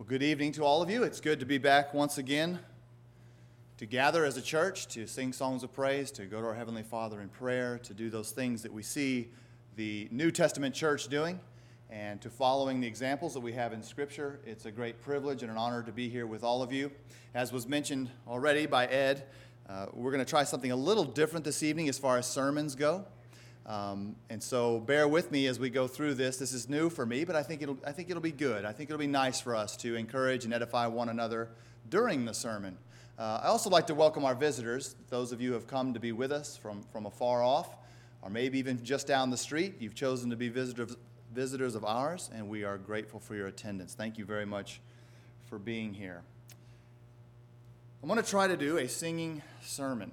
Good evening to all of you. It's good to be back once again to gather as a church, to sing songs of praise, to go to our Heavenly Father in prayer, to do those things that we see the New Testament church doing, and to following the examples that we have in Scripture. It's a great privilege and an honor to be here with all of you. As was mentioned already by Ed, we're going to try something a little different this evening as far as sermons go. And so bear with me as we go through this. This is new for me, but I think it'll be good. I think it'll be nice for us to encourage and edify one another during the sermon. I also like to welcome our visitors, those of you who have come to be with us from afar off, or maybe even just down the street. You've chosen to be visitors of ours, and we are grateful for your attendance. Thank you very much for being here. I'm going to try to do a singing sermon.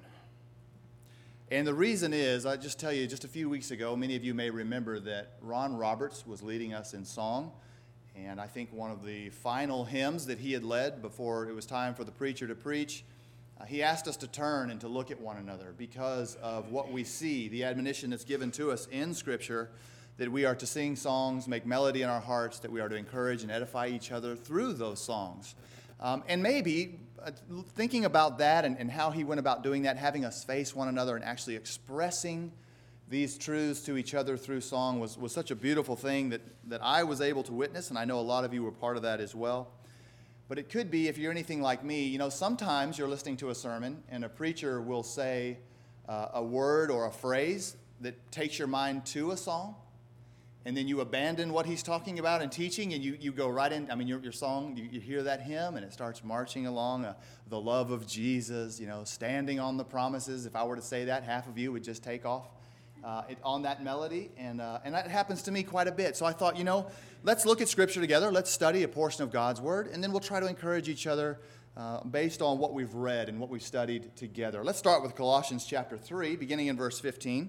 And the reason is, I just tell you, just a few weeks ago, many of you may remember that Ron Roberts was leading us in song. And I think one of the final hymns that he had led before it was time for the preacher to preach, he asked us to turn and to look at one another because of what we see, the admonition that's given to us in Scripture, that we are to sing songs, make melody in our hearts, that we are to encourage and edify each other through those songs. And maybe thinking about that and how he went about doing that, having us face one another and actually expressing these truths to each other through song was such a beautiful thing that I was able to witness, and I know a lot of you were part of that as well. But it could be, if you're anything like me, sometimes you're listening to a sermon and a preacher will say a word or a phrase that takes your mind to a song, and then you abandon what he's talking about and teaching, and you go right in. I mean, your song, you hear that hymn, and it starts marching along, the love of Jesus, standing on the promises. If I were to say that, half of you would just take off on that melody, and that happens to me quite a bit. So I thought, let's look at Scripture together. Let's study a portion of God's Word, and then we'll try to encourage each other based on what we've read and what we've studied together. Let's start with Colossians chapter 3, beginning in verse 15.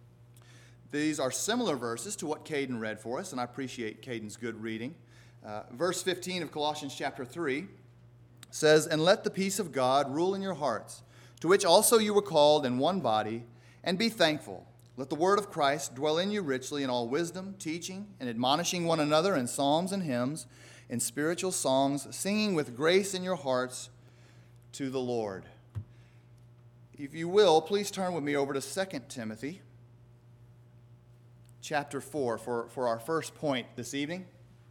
These are similar verses to what Caden read for us, and I appreciate Caden's good reading. Verse 15 of Colossians chapter 3 says, "And let the peace of God rule in your hearts, to which also you were called in one body, and be thankful. Let the word of Christ dwell in you richly in all wisdom, teaching and admonishing one another in psalms and hymns, in spiritual songs, singing with grace in your hearts to the Lord." If you will, please turn with me over to 2 Timothy chapter 4 for our first point this evening.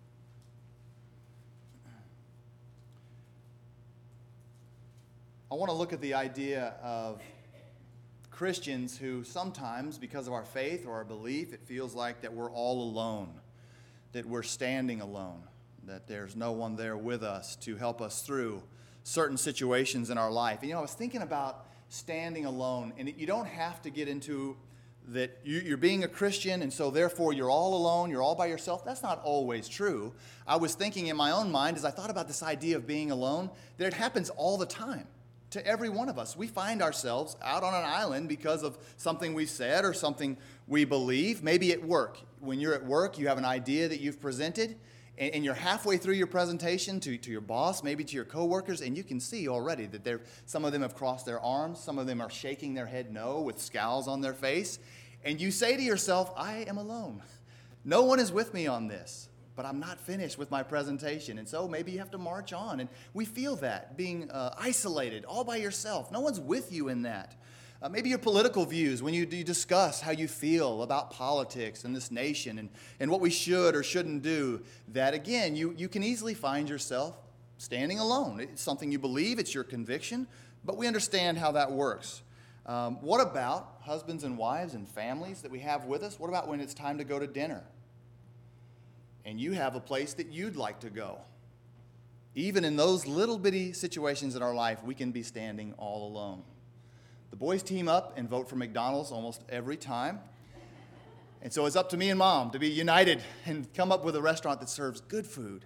I want to look at the idea of Christians who sometimes, because of our faith or our belief, it feels like that we're all alone, that we're standing alone, that there's no one there with us to help us through certain situations in our life. And I was thinking about standing alone, and you don't have to get into that you're being a Christian, and so therefore you're all alone, you're all by yourself. That's not always true. I was thinking in my own mind, as I thought about this idea of being alone, that it happens all the time to every one of us. We find ourselves out on an island because of something we said or something we believe. Maybe at work. When you're at work, you have an idea that you've presented, and you're halfway through your presentation to your boss, maybe to your coworkers, and you can see already that some of them have crossed their arms, some of them are shaking their head no with scowls on their face, and you say to yourself, I am alone. No one is with me on this, but I'm not finished with my presentation, and so maybe you have to march on, and we feel that, being isolated, all by yourself. No one's with you in that. Maybe your political views, when you discuss how you feel about politics and this nation and what we should or shouldn't do, that again, you can easily find yourself standing alone. It's something you believe, it's your conviction, but we understand how that works. What about husbands and wives and families that we have with us? What about when it's time to go to dinner and you have a place that you'd like to go? Even in those little bitty situations in our life, we can be standing all alone. The boys team up and vote for McDonald's almost every time. And so it's up to me and Mom to be united and come up with a restaurant that serves good food.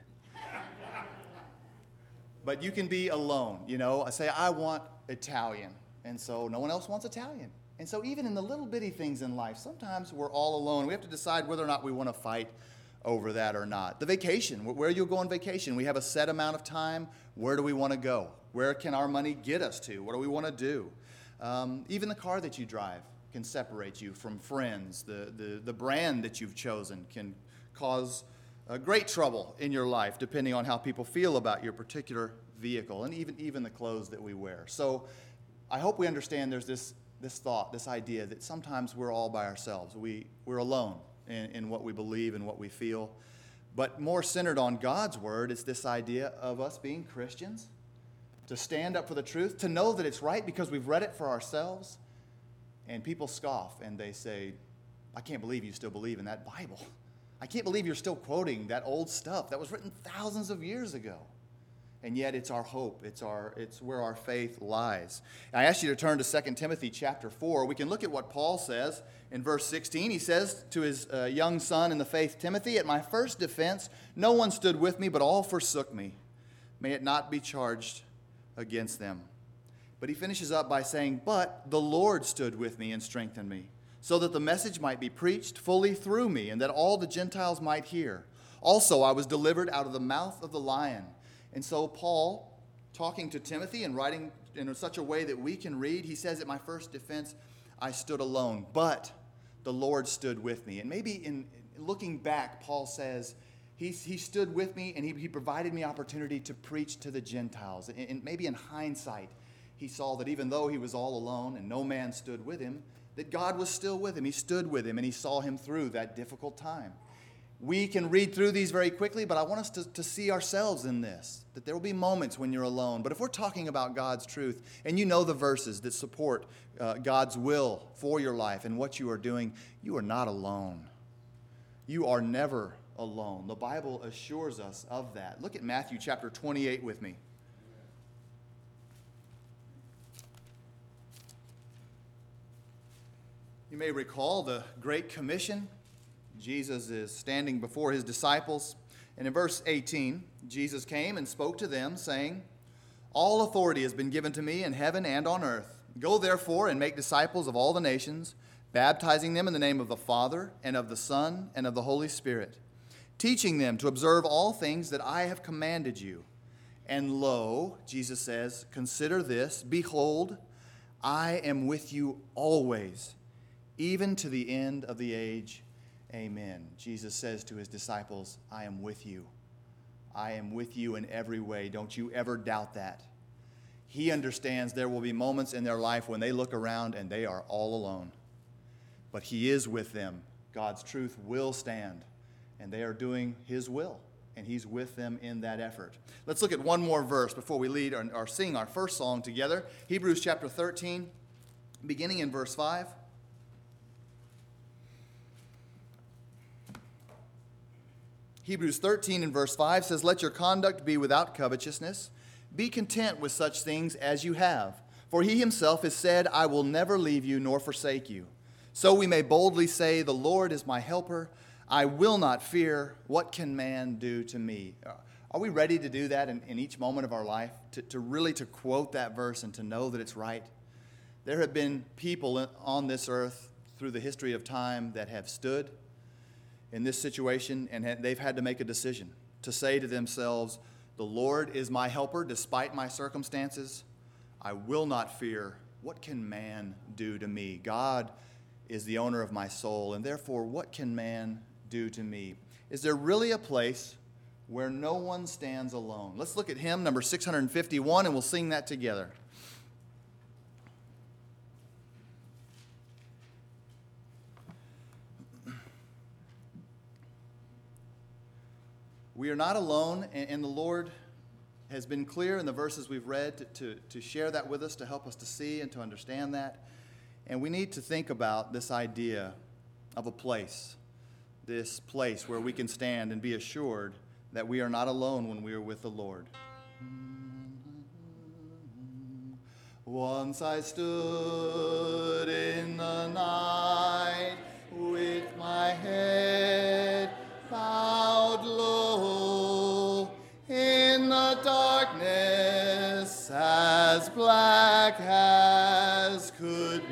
But you can be alone, I say, I want Italian. And so no one else wants Italian. And so even in the little bitty things in life, sometimes we're all alone. We have to decide whether or not we want to fight over that or not. The vacation, where you'll go on vacation. We have a set amount of time. Where do we want to go? Where can our money get us to? What do we want to do? Even the car that you drive can separate you from friends. The brand that you've chosen can cause great trouble in your life, depending on how people feel about your particular vehicle and even the clothes that we wear. So I hope we understand there's this thought, this idea that sometimes we're all by ourselves. We're alone in what we believe and what we feel. But more centered on God's word is this idea of us being Christians, to stand up for the truth, to know that it's right because we've read it for ourselves. And people scoff and they say, I can't believe you still believe in that Bible. I can't believe you're still quoting that old stuff that was written thousands of years ago. And yet it's our hope. It's where our faith lies. I ask you to turn to 2 Timothy chapter 4. We can look at what Paul says in verse 16. He says to his young son in the faith, Timothy, at my first defense, no one stood with me, but all forsook me. May it not be charged against them. But he finishes up by saying, but the Lord stood with me and strengthened me, so that the message might be preached fully through me, and that all the Gentiles might hear. Also, I was delivered out of the mouth of the lion. And so Paul, talking to Timothy and writing in such a way that we can read, he says, at my first defense, I stood alone, but the Lord stood with me. And maybe in looking back, Paul says, he stood with me and he provided me opportunity to preach to the Gentiles. And maybe in hindsight, he saw that even though he was all alone and no man stood with him, that God was still with him. He stood with him and he saw him through that difficult time. We can read through these very quickly, but I want us to see ourselves in this, that there will be moments when you're alone. But if we're talking about God's truth, and you know the verses that support God's will for your life and what you are doing, you are not alone. You are never alone. The Bible assures us of that. Look at Matthew chapter 28 with me. You may recall the Great Commission. Jesus is standing before his disciples. And in verse 18, Jesus came and spoke to them, saying, all authority has been given to me in heaven and on earth. Go therefore and make disciples of all the nations, baptizing them in the name of the Father and of the Son and of the Holy Spirit, teaching them to observe all things that I have commanded you. And lo, Jesus says, consider this, behold, I am with you always, even to the end of the age. Amen. Jesus says to his disciples, I am with you. I am with you in every way. Don't you ever doubt that. He understands there will be moments in their life when they look around and they are all alone. But he is with them. God's truth will stand. And they are doing his will. And he's with them in that effort. Let's look at one more verse before we lead or sing our first song together. Hebrews chapter 13, beginning in verse 5. Hebrews 13 and verse 5 says, let your conduct be without covetousness. Be content with such things as you have. For he himself has said, I will never leave you nor forsake you. So we may boldly say, the Lord is my helper. I will not fear. What can man do to me? Are we ready to do that in each moment of our life? To really quote that verse and to know that it's right? There have been people on this earth through the history of time that have stood in this situation, and they've had to make a decision to say to themselves, the Lord is my helper despite my circumstances. I will not fear. What can man do to me? God is the owner of my soul, and therefore, what can man do to me? Is there really a place where no one stands alone? Let's look at hymn number 651, and we'll sing that together. We are not alone, and the Lord has been clear in the verses we've read to share that with us, to help us to see and to understand that. And we need to think about this idea of a place, this place where we can stand and be assured that we are not alone when we are with the Lord. Once I stood in the night with my head bowed low in the darkness as black as could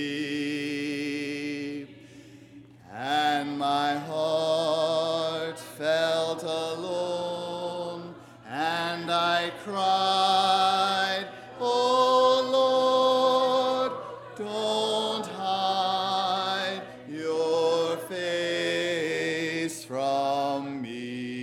be, and my heart felt alone, and I cried, oh Lord, don't hide your face from me.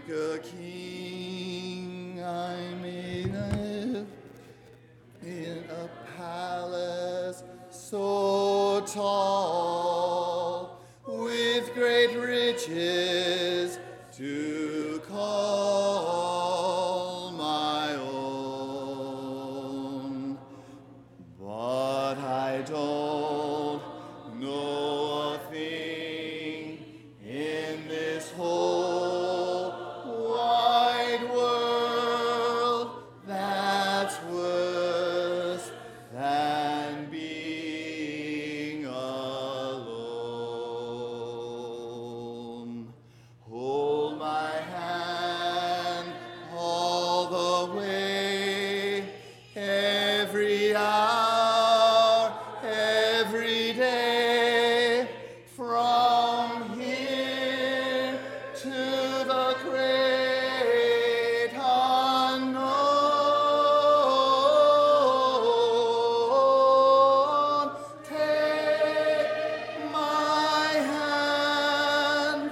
a king I may live in a palace so tall, with great riches to call my own. But I don't know a thing in this whole wide world that's worse than being alone. Hold my hand all the way, every hour, every day, from here to the great unknown. Take my hand,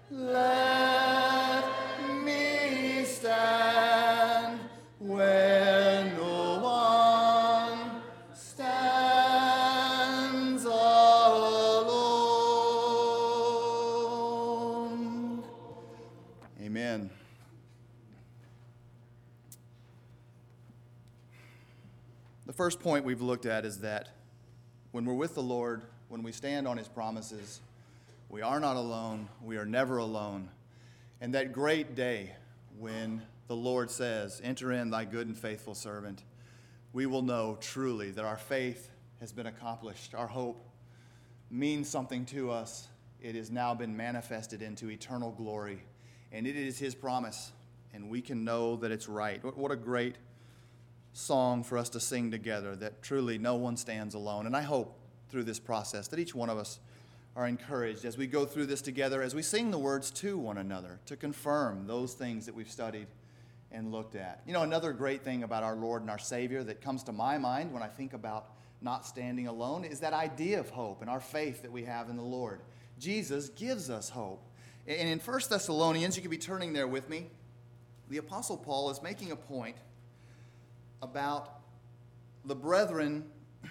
let me stand where no one stands alone. Amen. The first point we've looked at is that when we're with the Lord, when we stand on his promises, we are not alone, we are never alone. And that great day when the Lord says, "Enter in, thy good and faithful servant," we will know truly that our faith has been accomplished. Our hope means something to us. It has now been manifested into eternal glory. And it is his promise, and we can know that it's right. What a great song for us to sing together, that truly no one stands alone. And I hope through this process that each one of us are encouraged as we go through this together, as we sing the words to one another, to confirm those things that we've studied and looked at. You know, another great thing about our Lord and our Savior that comes to my mind when I think about not standing alone is that idea of hope and our faith that we have in the Lord. Jesus gives us hope. And in 1 Thessalonians, you can be turning there with me, the Apostle Paul is making a point about the brethren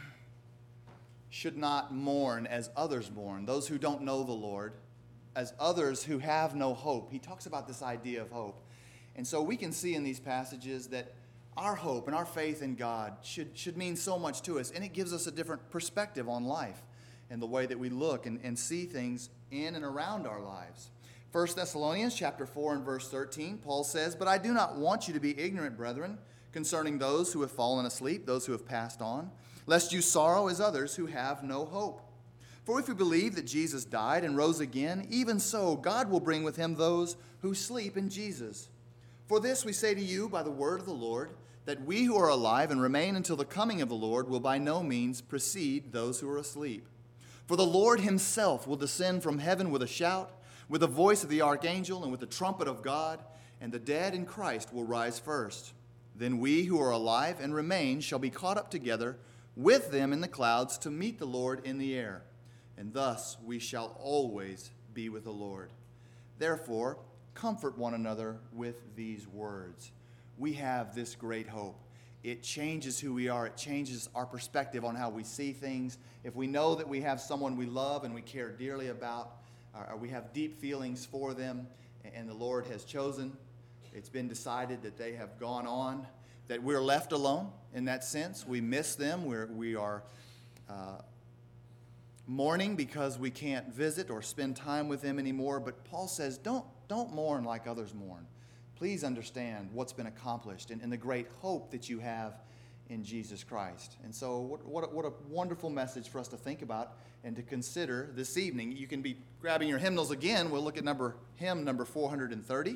should not mourn as others mourn, those who don't know the Lord, as others who have no hope. He talks about this idea of hope. And so we can see in these passages that our hope and our faith in God should mean so much to us, and it gives us a different perspective on life and the way that we look and see things in and around our lives. 1 Thessalonians chapter 4 and verse 13, Paul says, "But I do not want you to be ignorant, brethren, concerning those who have fallen asleep, those who have passed on, lest you sorrow as others who have no hope. For if we believe that Jesus died and rose again, even so God will bring with him those who sleep in Jesus. For this we say to you by the word of the Lord, that we who are alive and remain until the coming of the Lord will by no means precede those who are asleep. For the Lord himself will descend from heaven with a shout, with the voice of the archangel, and with the trumpet of God, and the dead in Christ will rise first. Then we who are alive and remain shall be caught up together with them in the clouds to meet the Lord in the air, and thus we shall always be with the Lord. Therefore, comfort one another with these words." We have this great hope. It changes who we are. It changes our perspective on how we see things. If we know that we have someone we love and we care dearly about, or we have deep feelings for them, and the Lord has chosen, it's been decided that they have gone on, that we're left alone in that sense. We miss them. We are mourning because we can't visit or spend time with them anymore. But Paul says, don't mourn like others mourn. Please understand what's been accomplished and the great hope that you have in Jesus Christ. And so what a wonderful message for us to think about and to consider this evening. You can be grabbing your hymnals again. We'll look at hymn number 430.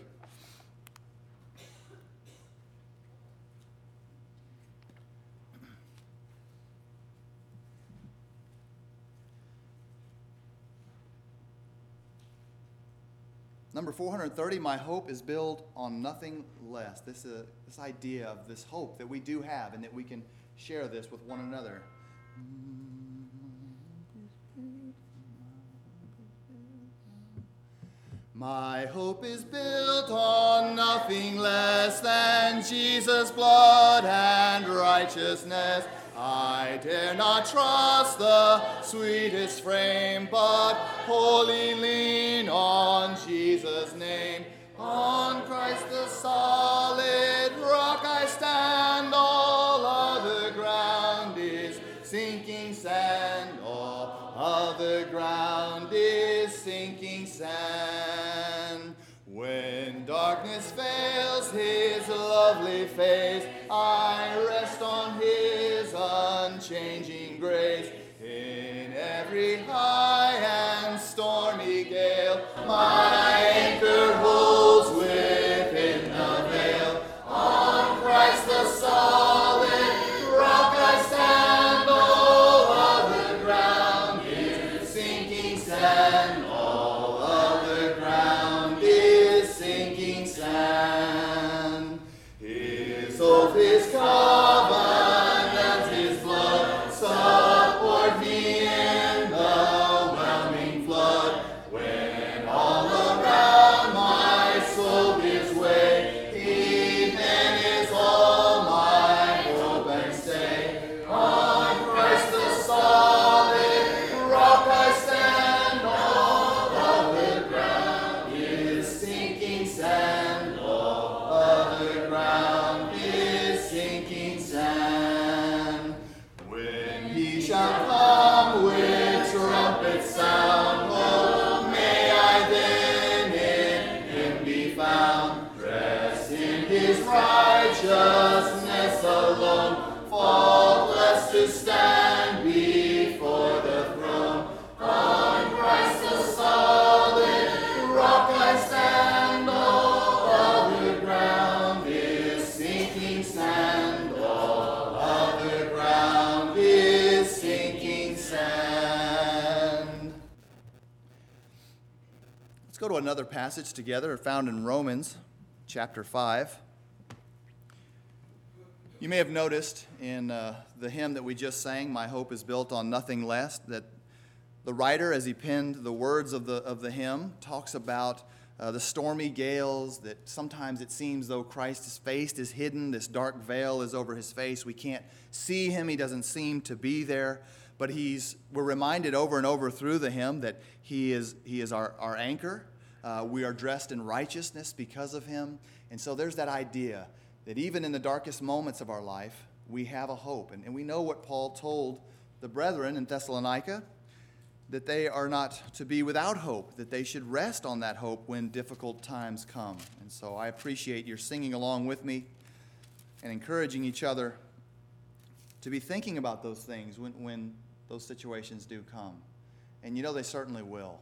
Number 430, "My hope is built on nothing less." This idea of this hope that we do have and that we can share this with one another. My hope is built on nothing less than Jesus' blood and righteousness. I dare not trust the sweetest frame, but wholly lean on Jesus' name. On Christ the solid rock I stand, all other ground is sinking sand, all other ground is sinking sand. When darkness veils his lovely face, I rest on his unchanging grace. In every high and stormy gale, my anchor holds within the veil. On Christ the solid rock I stand, all other ground is sinking sand, all other ground is sinking sand. His oath, his covenant, his blood support me in the whelming flood. When all around my soul gives way, he then is all my hope and stay. On Christ the solid rock I stand, all other ground is sinking sand, all other ground is sinking sand. When he shall come with trumpet sound, oh, may I then in him be found, dressed in his righteousness alone, faultless to stand before the throne. On Christ the solid rock I stand, all other ground is sinking sand, all other ground is sinking sand. Let's go to another passage together found in Romans chapter 5. You may have noticed in the hymn that we just sang, My Hope is Built on Nothing Less, that the writer, as he penned the words of the hymn, talks about the stormy gales, that sometimes it seems though Christ's face is hidden, this dark veil is over his face. We can't see him, he doesn't seem to be there, but we're reminded over and over through the hymn that he is our anchor. We are dressed in righteousness because of him. And so there's that idea that even in the darkest moments of our life, we have a hope. And we know what Paul told the brethren in Thessalonica, that they are not to be without hope, that they should rest on that hope when difficult times come. And so I appreciate your singing along with me and encouraging each other to be thinking about those things when those situations do come. And you know they certainly will.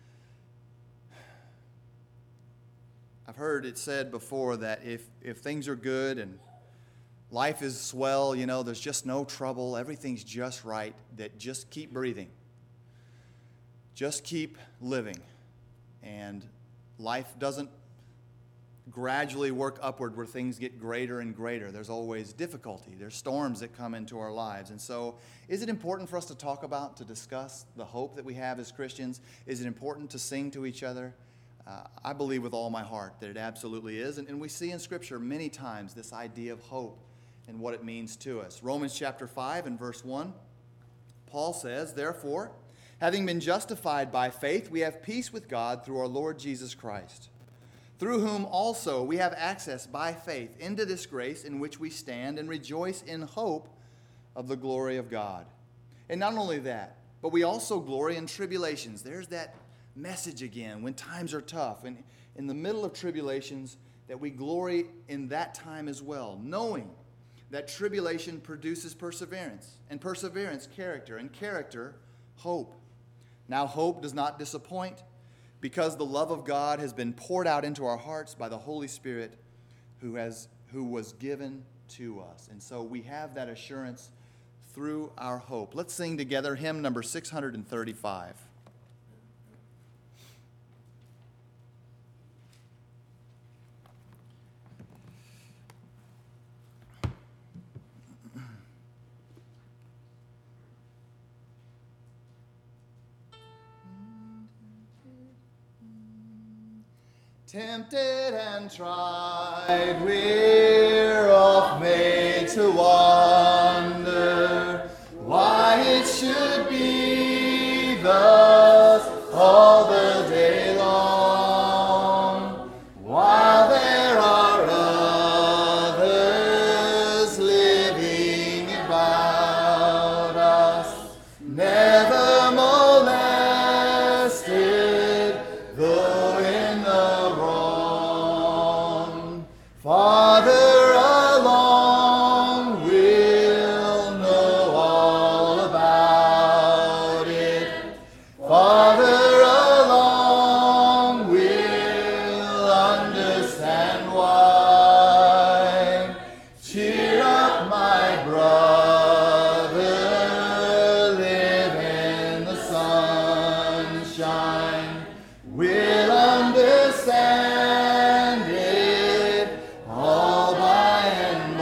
I've heard it said before that if things are good and life is swell, you know, there's just no trouble, everything's just right, that just keep breathing. Just keep living. And life doesn't gradually work upward where things get greater and greater. There's always difficulty. There's storms that come into our lives. And so is it important for us to talk about, to discuss the hope that we have as Christians? Is it important to sing to each other? I believe with all my heart that it absolutely is. And we see in Scripture many times this idea of hope and what it means to us. Romans chapter 5 and verse 1, Paul says, Therefore, having been justified by faith, we have peace with God through our Lord Jesus Christ, through whom also we have access by faith into this grace in which we stand and rejoice in hope of the glory of God. And not only that, but we also glory in tribulations. There's that message again, when times are tough, and in the middle of tribulations, that we glory in that time as well, knowing that tribulation produces perseverance, and perseverance, character, and character, hope. Now hope does not disappoint, because the love of God has been poured out into our hearts by the Holy Spirit who was given to us. And so we have that assurance through our hope. Let's sing together hymn number 635. Tempted and tried, we're oft made to wonder why it should be thus all the day long, while there are others living about us, never molested, though in the wrong. Farther along, we'll know all about it. Farther along, we'll understand why. Cheer up, my brother, live in the sunshine. We'll understand it all by and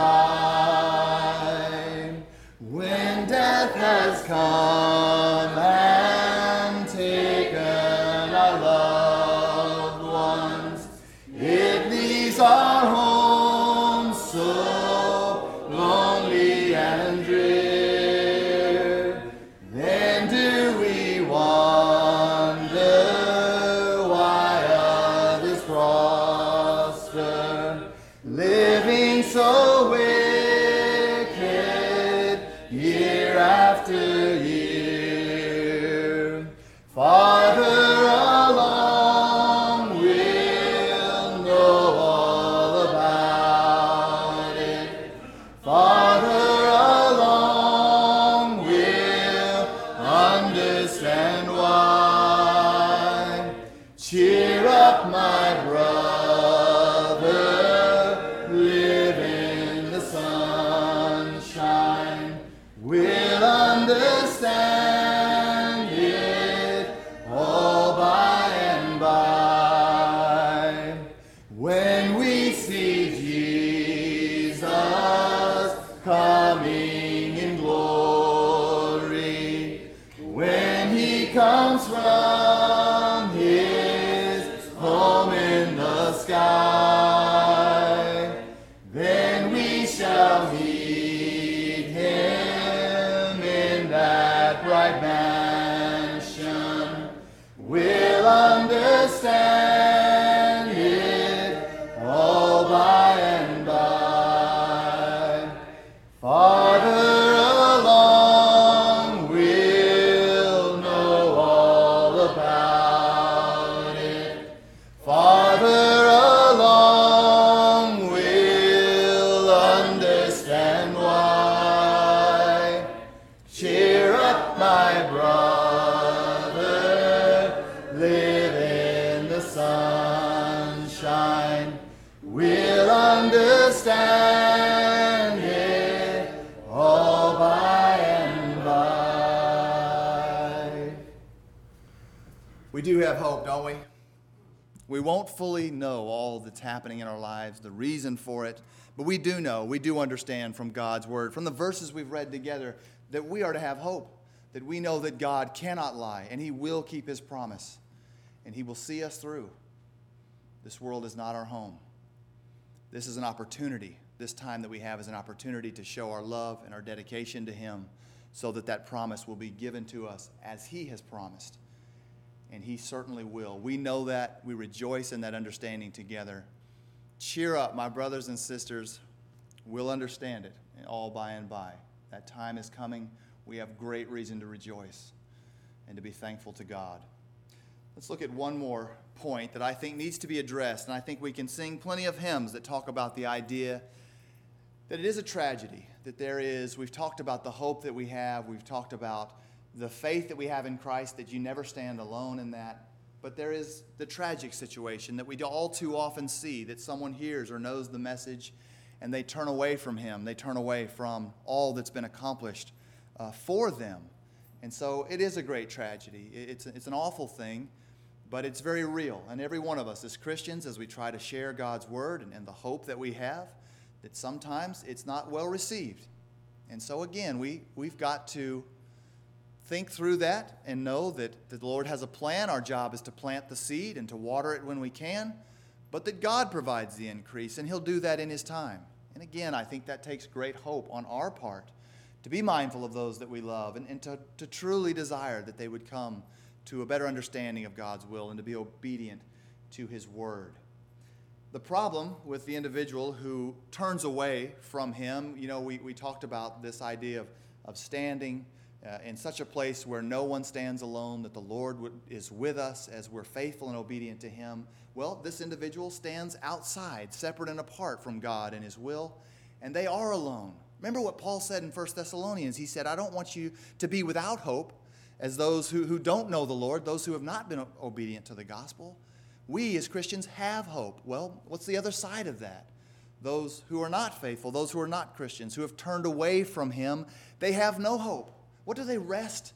by. When death has come and taken our loved ones, it leaves our home so lonely and drear. Then do we wonder why others prosper, living so wicked year after year. Farther along, we'll know all about it. Farther along, we'll understand why. Cheer up, my brother, live in the sunshine. We'll understand it all by and by. When we see Jesus coming in glory, when he comes from his home in the sky, then we shall meet him in that bright mansion. We'll understand it all by and by. Farther along, we'll know all about it. Farther along, we'll understand why. Cheer up, my brother, live in the sunshine. We'll understand it all by and by. We do have hope, don't we? We won't fully know all that's happening in our lives, the reason for it, but we do know, we do understand from God's word, from the verses we've read together, that we are to have hope, that we know that God cannot lie, and he will keep his promise, and he will see us through. This world is not our home. This is an opportunity. This time that we have is an opportunity to show our love and our dedication to him, so that that promise will be given to us as he has promised. And he certainly will. We know that. We rejoice in that understanding together. Cheer up, my brothers and sisters. We'll understand it all by and by. That time is coming. We have great reason to rejoice and to be thankful to God. Let's look at one more point that I think needs to be addressed, and I think we can sing plenty of hymns that talk about the idea that it is a tragedy, that there is, we've talked about the hope that we have, we've talked about the faith that we have in Christ, that you never stand alone in that, but there is the tragic situation that we all too often see, that someone hears or knows the message and they turn away from him, they turn away from all that's been accomplished for them. And so it is a great tragedy. It's an awful thing, but it's very real. And every one of us as Christians, as we try to share God's word and the hope that we have, that sometimes it's not well received. And so again, we've got to think through that and know that the Lord has a plan. Our job is to plant the seed and to water it when we can. but that God provides the increase, and He'll do that in His time. And again, I think that takes great hope on our part to be mindful of those that we love and to truly desire that they would come to a better understanding of God's will and to be obedient to His word. The problem with the individual who turns away from Him, we talked about this idea of standing in such a place where no one stands alone, that the Lord is with us as we're faithful and obedient to Him. Well, this individual stands outside, separate and apart from God and His will, and they are alone. Remember what Paul said in 1 Thessalonians. He said, I don't want you to be without hope as those who don't know the Lord, those who have not been obedient to the gospel. We as Christians have hope. Well, what's the other side of that? Those who are not faithful, those who are not Christians, who have turned away from Him, they have no hope. What do they rest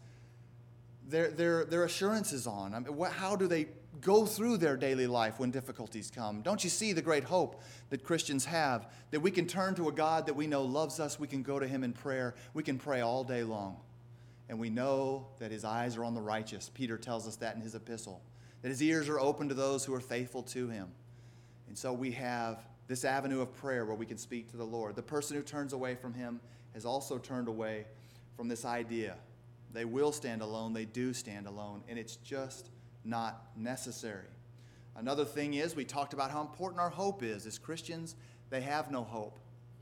their assurances on? I mean, how do they go through their daily life when difficulties come? Don't you see the great hope that Christians have, that we can turn to a God that we know loves us, we can go to Him in prayer, we can pray all day long, and we know that His eyes are on the righteous. Peter tells us that in his epistle, that His ears are open to those who are faithful to Him. And so we have this avenue of prayer where we can speak to the Lord. The person who turns away from Him has also turned away from this idea. They will stand alone, they do stand alone, and it's just not necessary. Another thing is, we talked about how important our hope is. As Christians, they have no hope.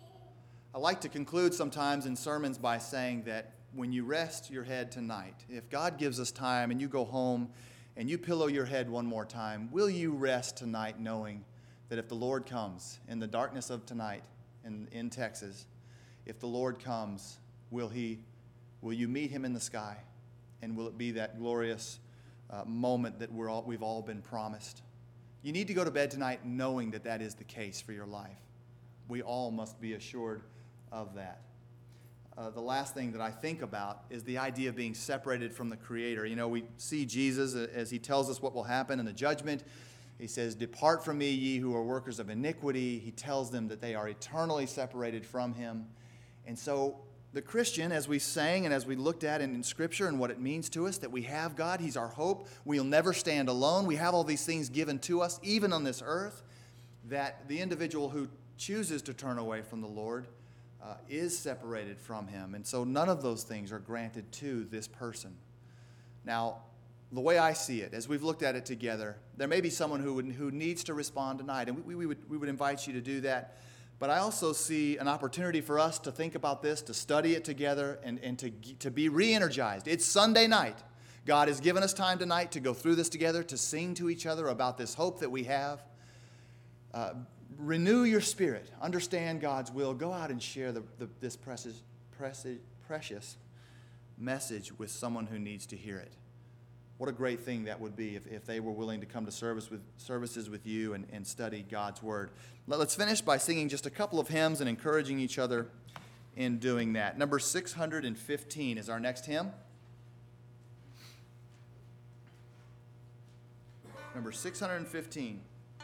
I like to conclude sometimes in sermons by saying that when you rest your head tonight, if God gives us time and you go home and you pillow your head one more time, will you rest tonight knowing that if the Lord comes in the darkness of tonight in Texas, if the Lord comes, will you meet Him in the sky? And will it be that glorious moment that we've all been promised? You need to go to bed tonight knowing that that is the case for your life. We all must be assured of that. The last thing that I think about is the idea of being separated from the Creator. We see Jesus as He tells us what will happen in the judgment. He says, "Depart from me, ye who are workers of iniquity." He tells them that they are eternally separated from Him. And so the Christian, as we sang and as we looked at in Scripture and what it means to us, that we have God, He's our hope, we'll never stand alone, we have all these things given to us, even on this earth, that the individual who chooses to turn away from the Lord is separated from Him. And so none of those things are granted to this person. Now, the way I see it, as we've looked at it together, there may be someone who needs to respond tonight, and we would invite you to do that. But I also see an opportunity for us to think about this, to study it together, and to be re-energized. It's Sunday night. God has given us time tonight to go through this together, to sing to each other about this hope that we have. Renew your spirit. Understand God's will. Go out and share this precious message with someone who needs to hear it. What a great thing that would be if they were willing to come to services with you and study God's Word. Let's finish by singing just a couple of hymns and encouraging each other in doing that. Number 615 is our next hymn. Number 615.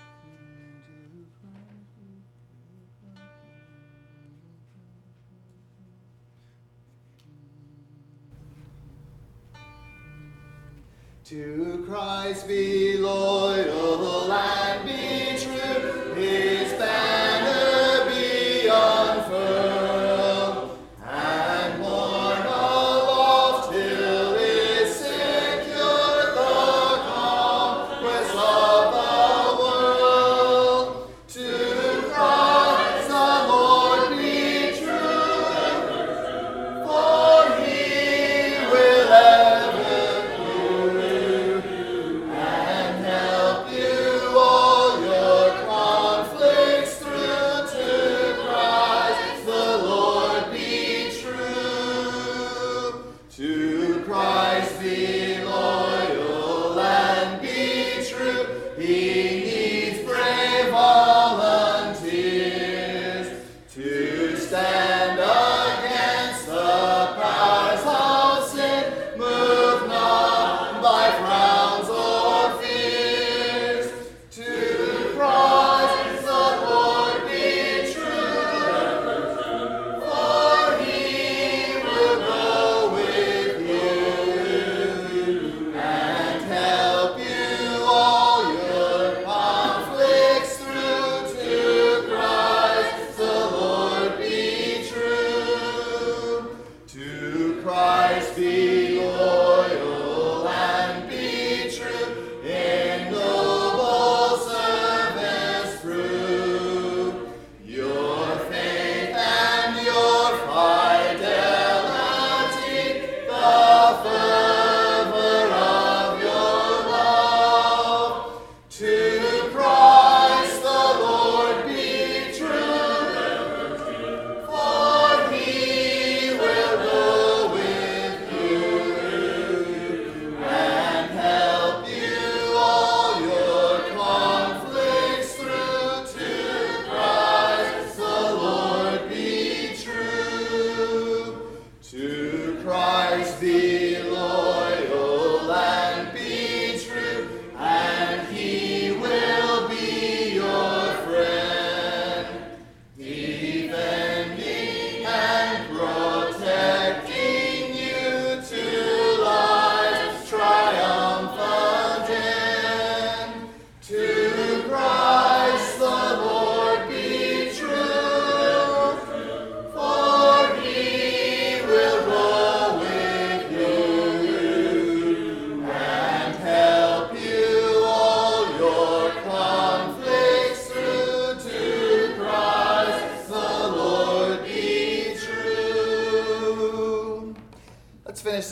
To Christ be loyal and be true, His banner be unfurled, and borne aloft till is secure the conquest of the world. To Christ the Lord be true, for He will ever you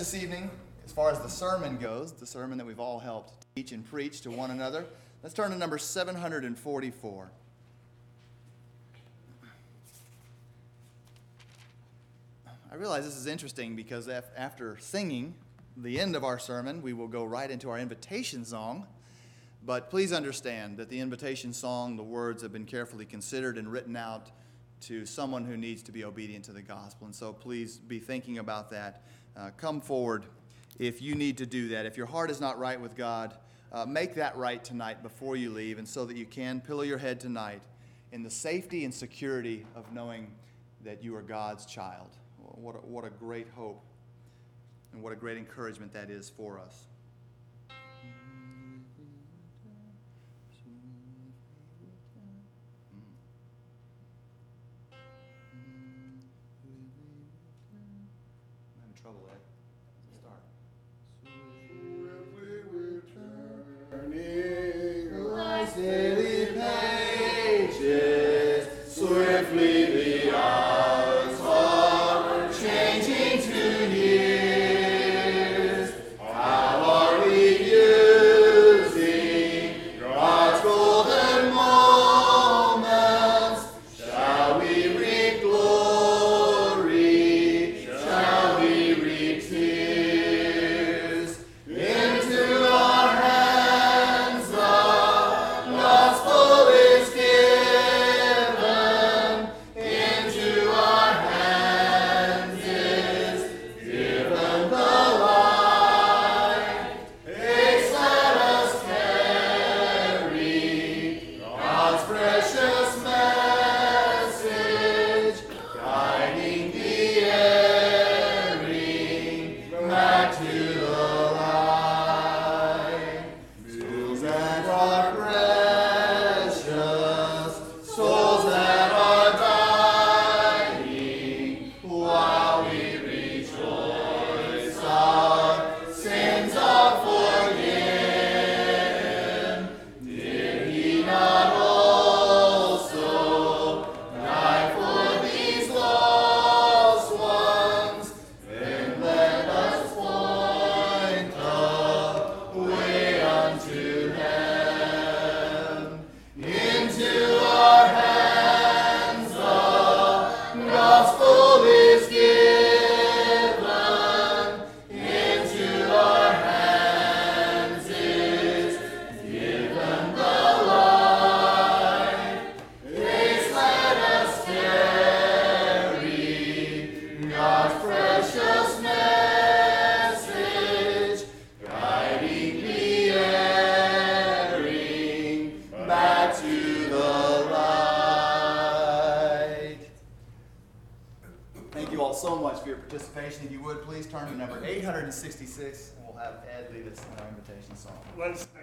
this evening, as far as the sermon goes, the sermon that we've all helped teach and preach to one another. Let's turn to number 744. I realize this is interesting because after singing the end of our sermon, we will go right into our invitation song. But please understand that the invitation song, the words have been carefully considered and written out to someone who needs to be obedient to the gospel. And so please be thinking about that. Come forward if you need to do that. If your heart is not right with God, make that right tonight before you leave, and so that you can pillow your head tonight in the safety and security of knowing that you are God's child. What a great hope and what a great encouragement that is for us. I'm having trouble, Ed. Let's start. Steady pages, swiftly the hours are changing to years. How are we using God's golden moments? Shall we reap glory? Shall we reap tears? Into our hands the gospel is given. Into our hands is given the light. Haste, let us carry God's precious message, guiding the erring back to the light. Souls that are precious, souls that are dying, while we rejoice, our sins are forgiven. Did he not also die for these lost ones? Then let us point the way unto them. Into our hands the gospel is given. Into our hands is given the light. Haste, let us carry God's precious message, guiding the erring back to the light. Thank you all so much for your participation. If you would, please turn to number 866, and we'll have Ed lead us in our invitation song. Let's